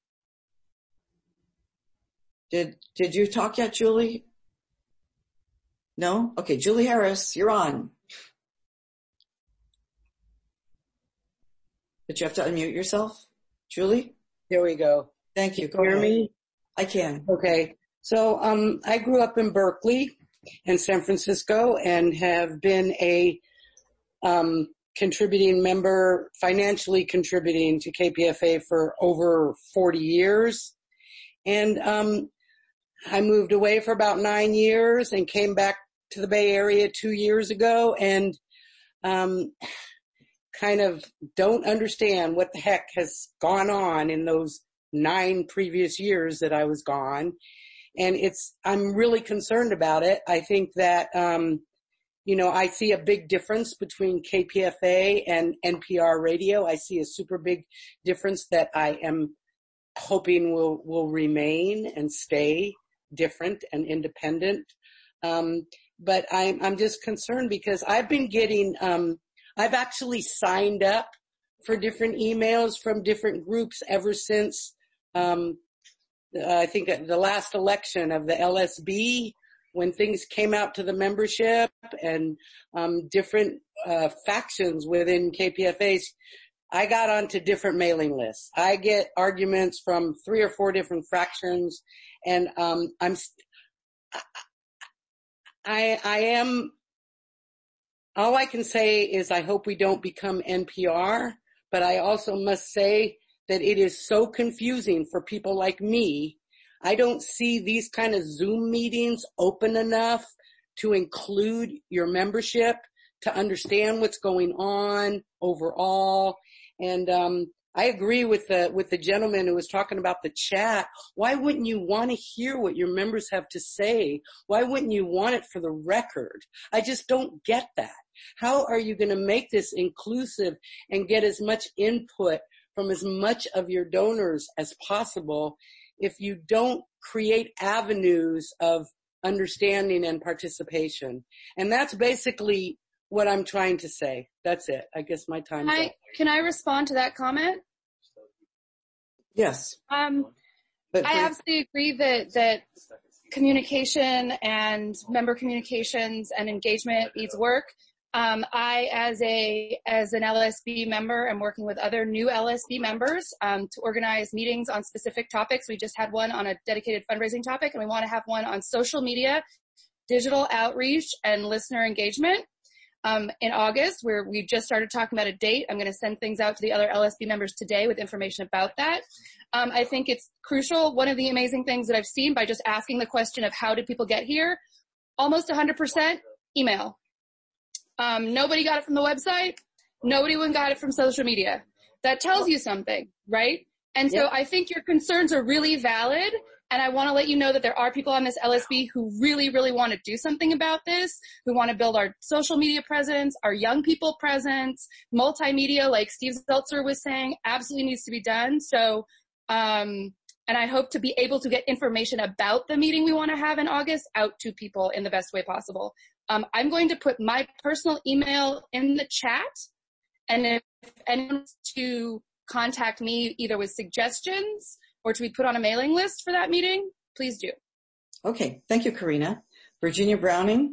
did did you talk yet, Julie? No? Okay, Julie Harris, you're on. But you have to unmute yourself. Julie? There we go. Thank you. Go Hear ahead. me? I can. Okay. So um, I grew up in Berkeley in San Francisco and have been a um, contributing member, financially contributing to K P F A for over forty years. And um, I moved away for about nine years and came back to the Bay Area two years ago and um, kind of don't understand what the heck has gone on in those nine previous years that I was gone. And it's, I'm really concerned about it. I think that, um, you know, I see a big difference between K P F A and N P R radio. I see a super big difference that I am hoping will, will remain and stay different and independent. Um, but I'm, I'm just concerned because I've been getting, um, I've actually signed up for different emails from different groups ever since, um, Uh, I think the last election of the L S B, when things came out to the membership and um, different uh, factions within K P F A, I got onto different mailing lists. I get arguments from three or four different fractions, and um, I'm I I am. All I can say is I hope we don't become N P R, but I also must say that it is so confusing for people like me. I don't see these kind of Zoom meetings open enough to include your membership to understand what's going on overall. And um, I agree with the with the gentleman who was talking about the chat. Why wouldn't you want to hear what your members have to say? Why wouldn't you want it for the record? I just don't get that. How are you going to make this inclusive and get as much input from as much of your donors as possible if you don't create avenues of understanding and participation? And that's basically what I'm trying to say. That's it. I guess my time's I, up. Can I respond to that comment? Yes. Um, But I for- absolutely agree that, that communication and member communications and engagement needs work. Um, I, as a as an L S B member, am working with other new L S B members um, to organize meetings on specific topics. We just had one on a dedicated fundraising topic, and we want to have one on social media, digital outreach, and listener engagement. Um, in August, where we just started talking about a date. I'm going to send things out to the other L S B members today with information about that. Um, I think it's crucial. One of the amazing things that I've seen by just asking the question of how did people get here, almost one hundred percent email. Um, nobody got it from the website. Nobody even got it from social media. That tells you something, right? And so Yep. I think your concerns are really valid. And I want to let you know that there are people on this L S B who really, really want to do something about this, who want to build our social media presence, our young people presence, multimedia, like Steve Zeltzer was saying, absolutely needs to be done. So, um, and I hope to be able to get information about the meeting we want to have in August out to people in the best way possible. Um, I'm going to put my personal email in the chat. And if anyone wants to contact me either with suggestions or to be put on a mailing list for that meeting, please do. Okay. Thank you, Karina. Virginia Browning.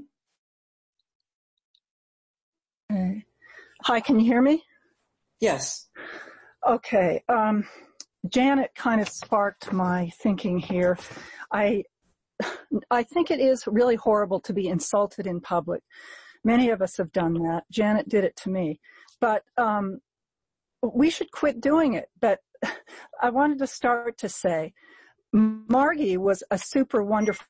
Okay. Hi, can you hear me? Yes. Okay. Um, Janet kind of sparked my thinking here. I, I think it is really horrible to be insulted in public. Many of us have done that. Janet did it to me. But um, we should quit doing it. But I wanted to start to say, Margie was a super wonderful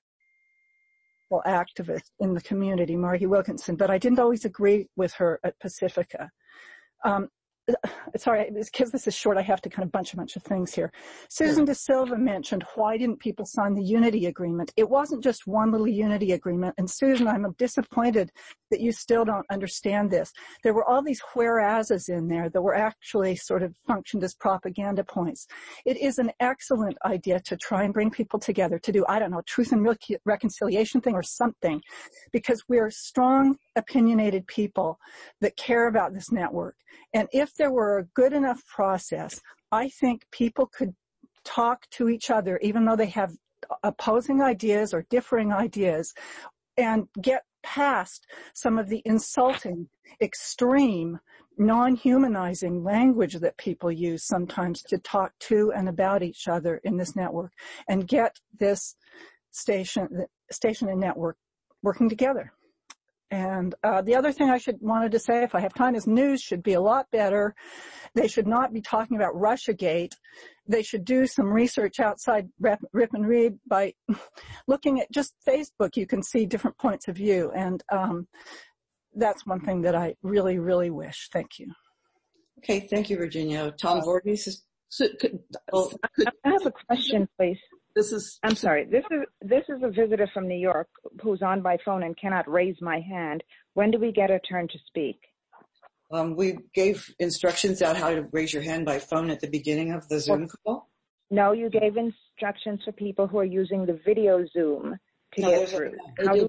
activist in the community, Margie Wilkinson, but I didn't always agree with her at Pacifica. Um, sorry, because this is short, I have to kind of bunch a bunch of things here. Susan De Silva mentioned, why didn't people sign the unity agreement? It wasn't just one little unity agreement. And Susan, I'm disappointed that you still don't understand this. There were all these whereases in there that were actually sort of functioned as propaganda points. It is an excellent idea to try and bring people together to do, I don't know, truth and re- reconciliation thing or something, because we're strong, opinionated people that care about this network. And if there were a good enough process, I think people could talk to each other, even though they have opposing ideas or differing ideas, and get past some of the insulting, extreme, non-humanizing language that people use sometimes to talk to and about each other in this network, and get this station, station and network working together. And uh, the other thing I should wanted to say, if I have time, is news should be a lot better. They should not be talking about Russiagate. They should do some research outside Rip, Rip and Read by looking at just Facebook. You can see different points of view. And um, that's one thing that I really, really wish. Thank you. Okay. Thank you, Virginia. Tom Voorhees is. So, could, oh, could, I have a question, please. This is. I'm sorry. This is this is a visitor from New York who's on by phone and cannot raise my hand. When do we get a turn to speak? Um, we gave instructions out how to raise your hand by phone at the beginning of the Zoom call. No, you gave instructions for people who are using the video Zoom to No, get through. A, How do,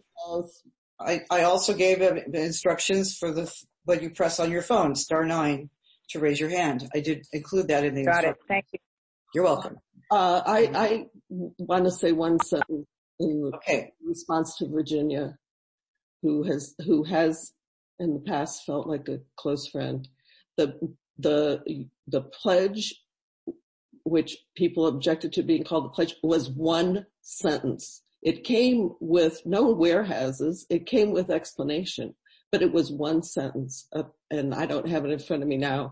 I, I also gave instructions for the what you press on your phone, star nine, to raise your hand. I did include that in the got it. Thank you. You're welcome. Uh, I, I want to say one sentence in okay. response to Virginia, who has who has in the past felt like a close friend. The the the pledge, which people objected to being called the pledge, was one sentence. It came with no warehouses. It came with explanation, but it was one sentence. Uh, and I don't have it in front of me now,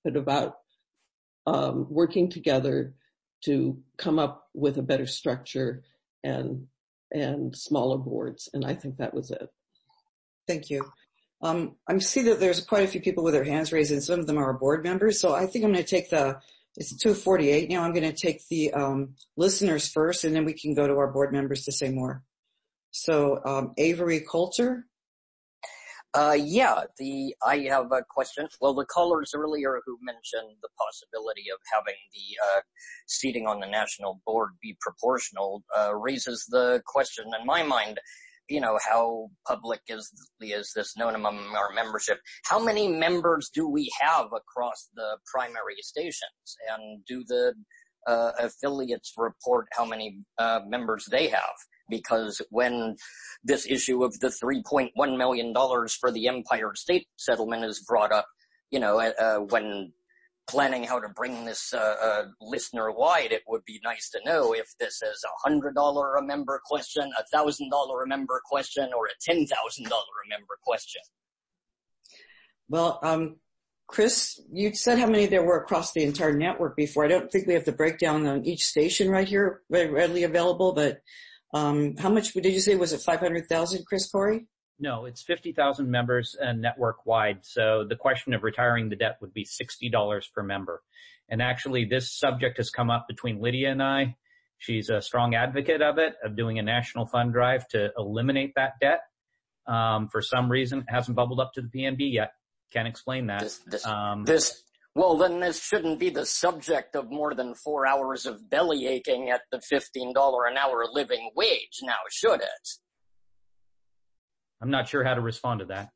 but about um, working together to come up with a better structure and and smaller boards. And I think that was it. Thank you. Um, I see that there's quite a few people with their hands raised, and some of them are board members. So I think I'm going to take the, it's two forty-eight now. I'm going to take the um, listeners first, and then we can go to our board members to say more. So um, Avery Coulter. Uh, yeah, the I have a question. Well, the callers earlier who mentioned the possibility of having the uh, seating on the national board be proportional uh, raises the question in my mind. You know, how public is is this known among our membership? How many members do we have across the primary stations, and do the uh, affiliates report how many uh, members they have? Because when this issue of the three point one million dollars for the Empire State Settlement is brought up, you know, uh, when planning how to bring this uh, uh, listener-wide, it would be nice to know if this is a one hundred dollars a member question, a one thousand dollars a member question, or a ten thousand dollars a member question. Well, um, Chris, you said how many there were across the entire network before. I don't think we have the breakdown on each station right here readily available, but Um, how much did you say? Was it five hundred thousand, Chris Corey? No, it's fifty thousand members and network wide. So the question of retiring the debt would be sixty dollars per member. And actually this subject has come up between Lydia and I. She's a strong advocate of it, of doing a national fund drive to eliminate that debt. Um, for some reason, it hasn't bubbled up to the P N B yet. Can't explain that. This, this, um, this Well, then this shouldn't be the subject of more than four hours of belly aching at the fifteen dollars an hour living wage now, should it? I'm not sure how to respond to that.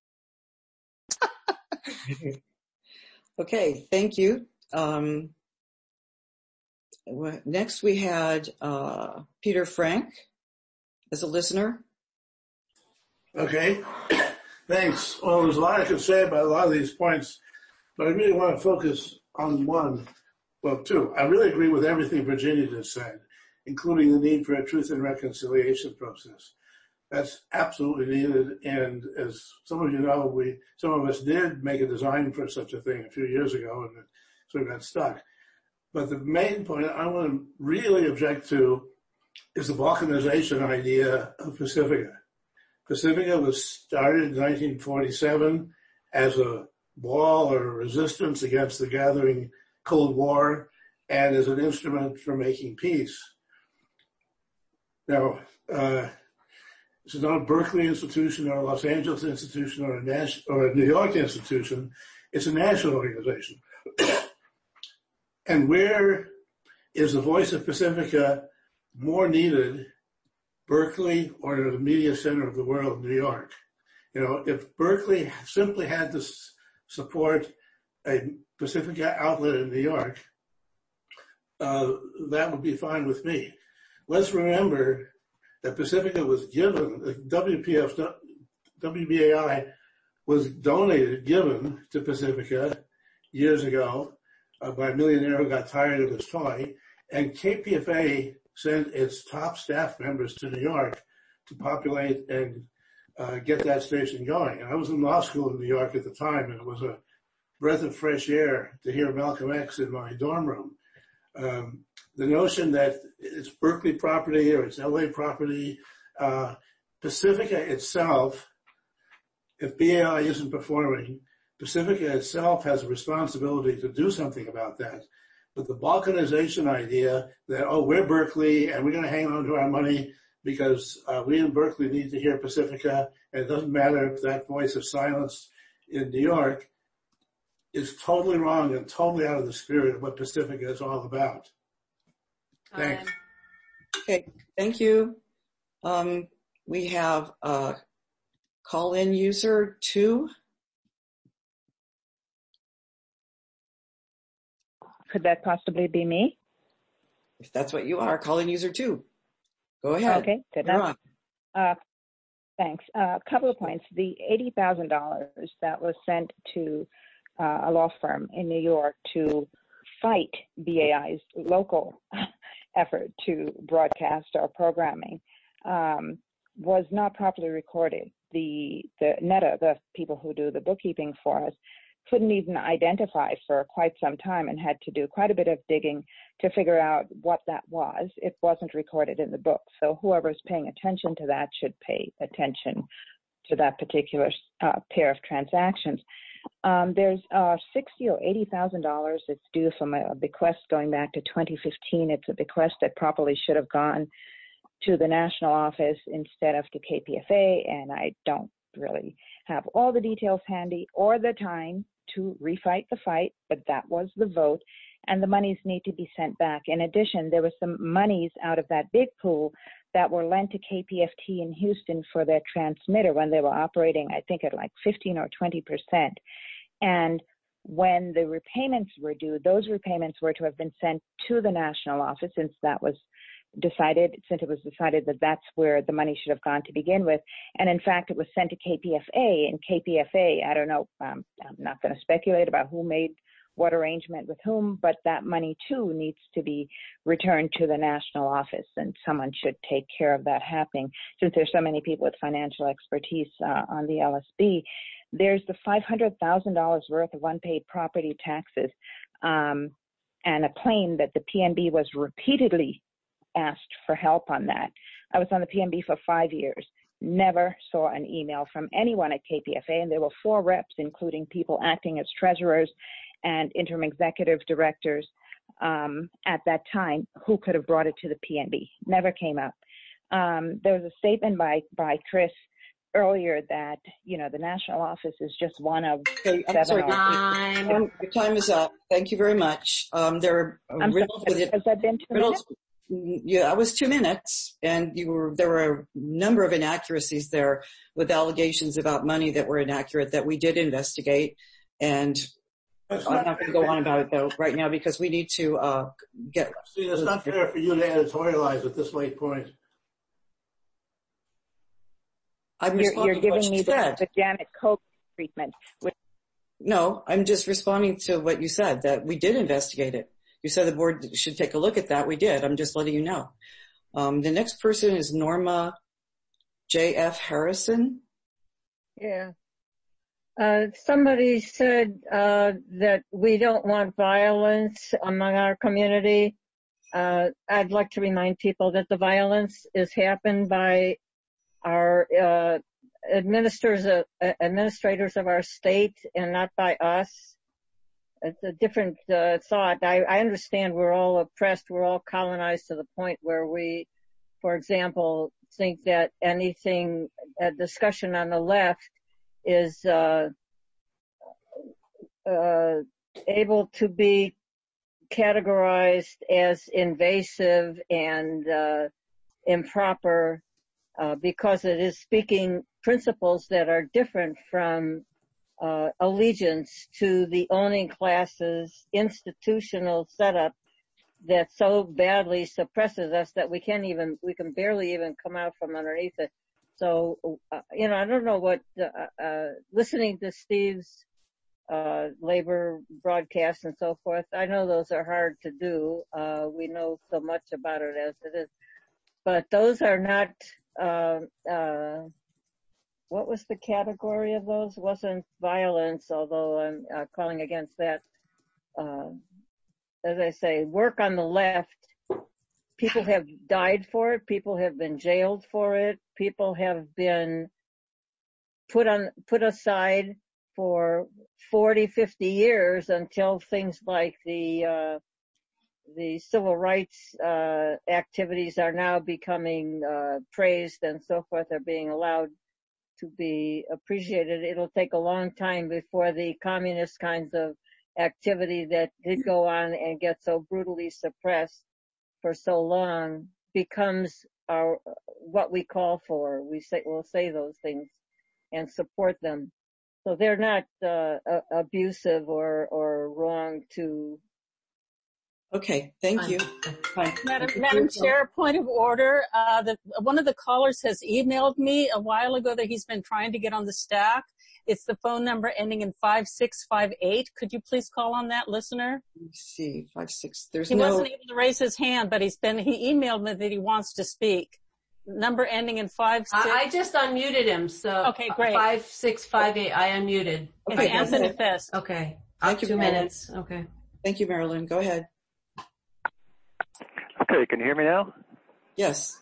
Okay, thank you. Um, next we had uh, Peter Frank as a listener. Okay, thanks. Well, there's a lot I could say about a lot of these points, but I really want to focus on one, well, two. I really agree with everything Virginia just said, including the need for a truth and reconciliation process. That's absolutely needed, and as some of you know, we, some of us did make a design for such a thing a few years ago, and it sort of got stuck. But the main point I want to really object to is the balkanization idea of Pacifica. Pacifica was started in nineteen forty-seven as a wall or resistance against the gathering Cold War and as an instrument for making peace. Now, uh, this is not a Berkeley institution or a Los Angeles institution or a, Nash- or a New York institution. It's a national organization. And where is the voice of Pacifica more needed, Berkeley or the media center of the world, New York? You know, if Berkeley simply had to s- support a Pacifica outlet in New York, uh, that would be fine with me. Let's remember that Pacifica was given, the W P F, W B A I was donated, given to Pacifica years ago uh, by a millionaire who got tired of his toy, and K P F A sent its top staff members to New York to populate and uh, get that station going. And I was in law school in New York at the time, and it was a breath of fresh air to hear Malcolm X in my dorm room. Um, the notion that it's Berkeley property or it's L A property, uh, Pacifica itself, if B A I isn't performing, Pacifica itself has a responsibility to do something about that. But the balkanization idea that, oh, we're Berkeley and we're going to hang on to our money because uh, we in Berkeley need to hear Pacifica, and it doesn't matter if that voice is silenced in New York, is totally wrong and totally out of the spirit of what Pacifica is all about. Thanks. Okay, thank you. Um, we have uh, call-in user two. Could that possibly be me? If that's what you are, call-in user two. Go ahead. Okay, good You're enough. Uh, thanks. A uh, couple of points. The eighty thousand dollars that was sent to uh, a law firm in New York to fight B A I's local effort to broadcast our programming um, was not properly recorded. The the N E T A, the people who do the bookkeeping for us, couldn't even identify for quite some time and had to do quite a bit of digging to figure out what that was. It wasn't recorded in the book. So whoever's paying attention to that should pay attention to that particular uh, pair of transactions. Um, there's uh, sixty or eighty thousand dollars that's due from a bequest going back to twenty fifteen. It's a bequest that probably should have gone to the national office instead of to K P F A, and I don't really have all the details handy or the time to refight the fight, but that was the vote, and the monies need to be sent back. In addition, there were some monies out of that big pool that were lent to K P F T in Houston for their transmitter when they were operating, I think, at like fifteen or twenty percent. And when the repayments were due, those repayments were to have been sent to the national office, since that was decided, since it was decided that that's where the money should have gone to begin with. And in fact, it was sent to K P F A, and K P F A, I don't know, um, I'm not going to speculate about who made what arrangement with whom, but that money too needs to be returned to the national office, and someone should take care of that happening. Since there's so many people with financial expertise uh, on the L S B, there's the five hundred thousand dollars worth of unpaid property taxes um, and a claim that the P N B was repeatedly asked for help on that. I was on the P N B for five years. Never saw an email from anyone at K P F A, and there were four reps, including people acting as treasurers and interim executive directors um, at that time, who could have brought it to the P N B. Never came up. Um, there was a statement by, by Chris earlier that, you know, the national office is just one of okay, I'm seven sorry, or eight. Um, your time is up. Thank you very much. Um, there are I'm riddles sorry, with it. has that been two riddles, minutes? Yeah, it was two minutes, and you were there were a number of inaccuracies there with allegations about money that were inaccurate that we did investigate, and I'm not going to go on about it though right now because we need to uh, get. See, it's not fair for you to editorialize at this late point. I'm You're, responding you're to what giving you me the, said. the Janet Cope treatment. Which, No, I'm just responding to what you said, that we did investigate it. You said the board should take a look at that. We did. I'm just letting you know. Um, the next person is Norma J F Harrison. Yeah. Uh, somebody said uh, that we don't want violence among our community. Uh, I'd like to remind people that the violence is happened by our uh, administrators, uh, administrators of our state and not by us. It's a different uh, thought. I, I understand we're all oppressed. We're all colonized to the point where we, for example, think that anything, a discussion on the left is uh, uh, able to be categorized as invasive and uh, improper uh, because it is speaking principles that are different from uh, allegiance to the owning class's institutional setup that so badly suppresses us that we can't even, we can barely even come out from underneath it. So, uh, you know, I don't know what, uh, uh, listening to Steve's, uh, labor broadcasts and so forth, I know those are hard to do. Uh, we know so much about it as it is, but those are not, uh, uh, what was the category of those? Wasn't violence, although I'm uh, calling against that. Uh, as I say, work on the left. People have died for it. People have been jailed for it. People have been put on, put aside for forty, fifty years until things like the, uh, the civil rights, uh, activities are now becoming, uh, praised and so forth, are being allowed to be appreciated. It'll take a long time before the communist kinds of activity that did go on and get so brutally suppressed for so long becomes our, what we call for. We say, we'll say those things and support them. So they're not uh, abusive or, or wrong to. Okay, thank you. Fine. Madam, Madam Chair, point of order. Uh, the, one of the callers has emailed me a while ago that he's been trying to get on the stack. It's the phone number ending in five six five eight. Could you please call on that listener? Let me see, five, six, there's he no. He wasn't able to raise his hand, but he's been, he emailed me that he wants to speak. number ending in five six. I, I just unmuted him, so okay, great. Five six five eight. I unmuted. It's okay, Anthony Fest. Okay, thank you. Two Marilyn. minutes. Okay. Thank you, Marilyn. Go ahead. Okay, can you hear me now? Yes.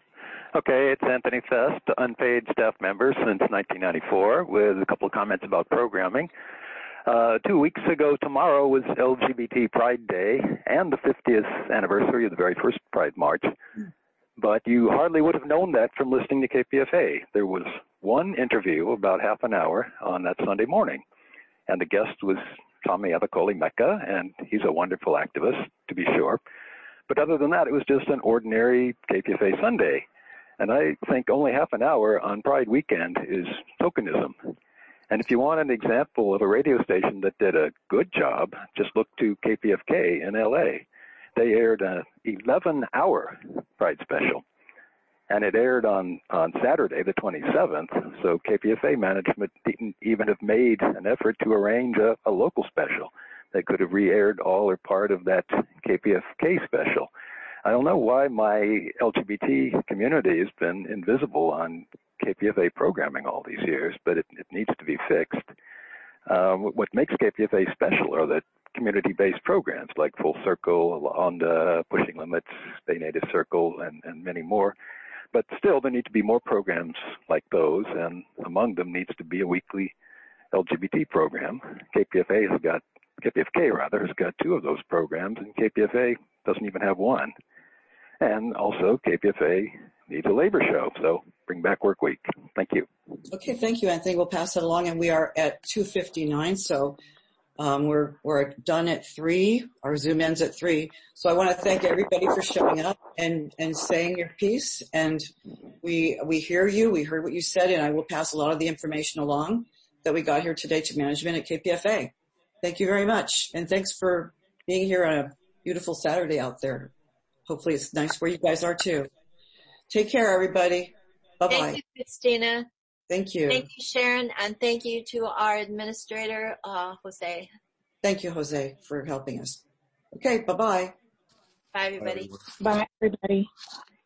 Okay, it's Anthony Fest, unpaid staff member since nineteen ninety-four, with a couple of comments about programming. Uh, two weeks ago tomorrow was L G B T Pride Day and the fiftieth anniversary of the very first Pride March. But you hardly would have known that from listening to K P F A. There was one interview, about half an hour, on that Sunday morning. And the guest was Tommy Avicoli Mecca, and he's a wonderful activist, to be sure. But other than that, it was just an ordinary K P F A Sunday. And I think only half an hour on Pride weekend is tokenism. And if you want an example of a radio station that did a good job, just look to K P F K in L A. They aired an eleven hour Pride special. And it aired on, on Saturday, the twenty-seventh, so K P F A management didn't even have made an effort to arrange a, a local special that could have re-aired all or part of that K P F K special. I don't know why my L G B T community has been invisible on K P F A programming all these years, but it, it needs to be fixed. Um, what makes K P F A special are the community-based programs like Full Circle, Onda, Pushing Limits, Bay Native Circle, and, and many more. But still, there need to be more programs like those, and among them needs to be a weekly L G B T program. K P F A has got, K P F K rather, has got two of those programs, and K P F A doesn't even have one. And also, K P F A needs a labor show, so bring back work week. Thank you. Okay, thank you, Anthony. We'll pass it along, and we are at two fifty-nine, so um, we're we're done at three. Our Zoom ends at three. So I want to thank everybody for showing up and, and saying your piece. And we we hear you. We heard what you said, and I will pass a lot of the information along that we got here today to management at K P F A. Thank you very much, and thanks for being here on a beautiful Saturday out there. Hopefully it's nice where you guys are too. Take care, everybody. Bye-bye. Thank you, Christina. Thank you. Thank you, Sharon, and thank you to our administrator, uh, Jose. Thank you, Jose, for helping us. Okay, bye-bye. Bye, everybody. Bye, everybody.